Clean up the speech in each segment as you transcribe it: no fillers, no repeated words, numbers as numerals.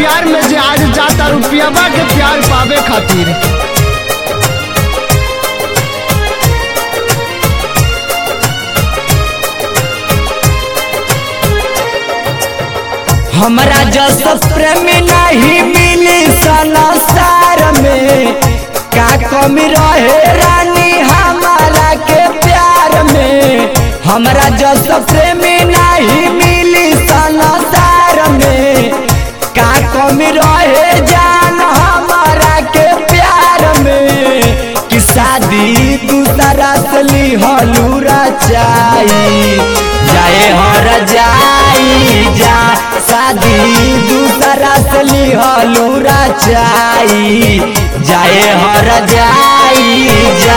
प्यार में जे आज जाता रुपयाबा के प्यार पावे खातिर। हमरा जस प्रेमी नहीं मिली संसार में, का कमी रहे रानी हमारा के प्यार में। हमरा जस प्रेमी नहीं मिली संसार में, का कमी रहे जान हमारा के प्यार में। कि शादी दूसरा से ली हलूरा चाही जाए हर जाई जा, शादी दूसरा से ली हलूरा चाही जाए हर जाई जा।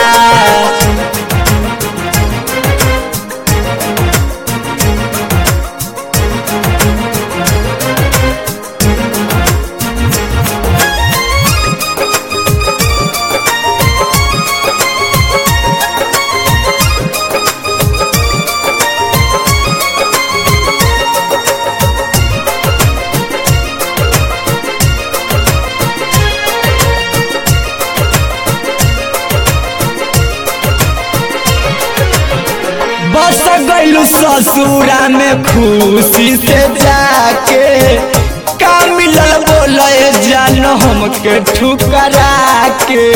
बस गइलू ससुरा में खुशी से जाके, का मिलल बोले जान हमके ठुकरा के।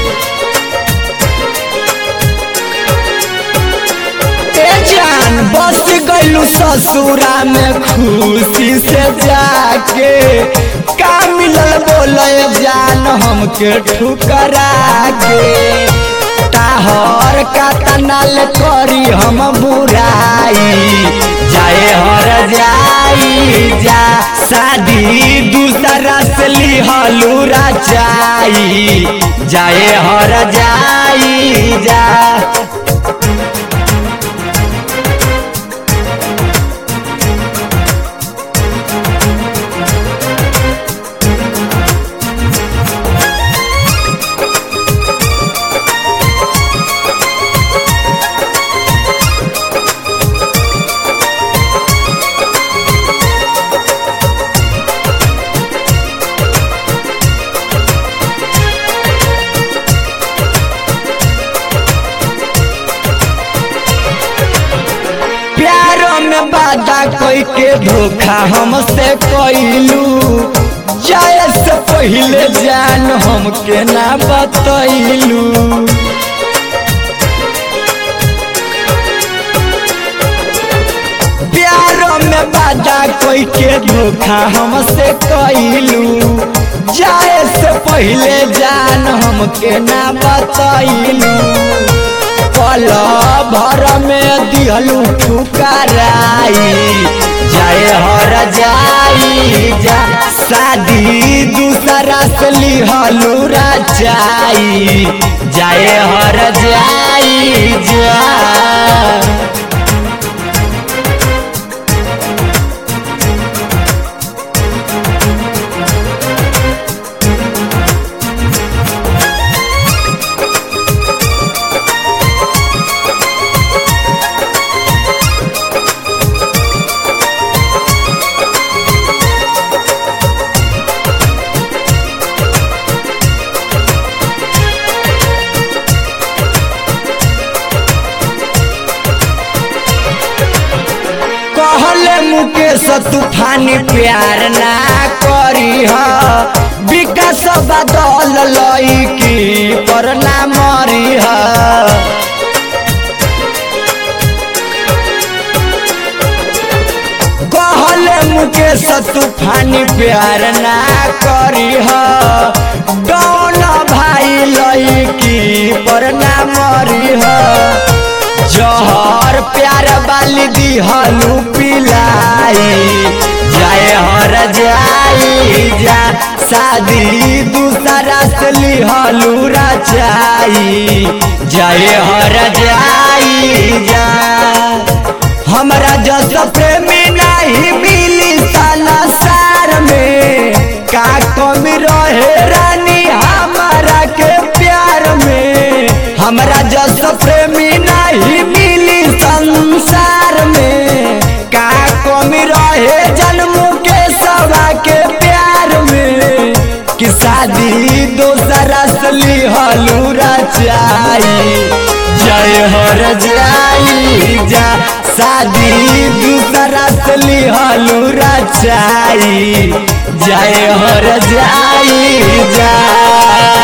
ए जान बस गइलू ससुरा में खुशी से जाके, का मिलल बोले जान हमके ठुकरा के। ताहर का तनाल करी हम बुराई जाए हर जाई जा, शादी दूसरा से ली हलूरा चाही जाए हर जाई जा। प्यारों में वादा कोई के धोखा हमसे कइलू, जाए से पहले जान हमके ना बतैलू। प्यारों में वादा कोई के धोखा हमसे कइलू, जाए से पहले जान हमके ना बतैलू। पल भर में दिहलू ठुकराई जाए हर जाई जा, शादी दूसरा से ली हलूरा चाही जाए हर जाई जा। कहले मुकेश तूफानी प्यार ना करी ह, विकास बदल लईकी पर ना मरी ह। कहले मुकेश तूफानी प्यार ना करी ह, डौन भाई लईकी पर ना मरी ह। जहर प्यार वाली दिहलू पिलाई जाए हर जाई जा, शादी दूसरा से ली हलूरा चाही जाए हर जाई जा। हमरा जस प्रेमी नहीं मिली संसार में, का कमी रहे रानी हमारा के प्यार में। हमरा जस प्रेमी नहीं मिली संसार में, का कमी रहे जन्म के सवा के प्यार से लिहलू रचाई जय हर जाई जा शादी दूसरा से लिहलू रचाई जय हर जाई जा।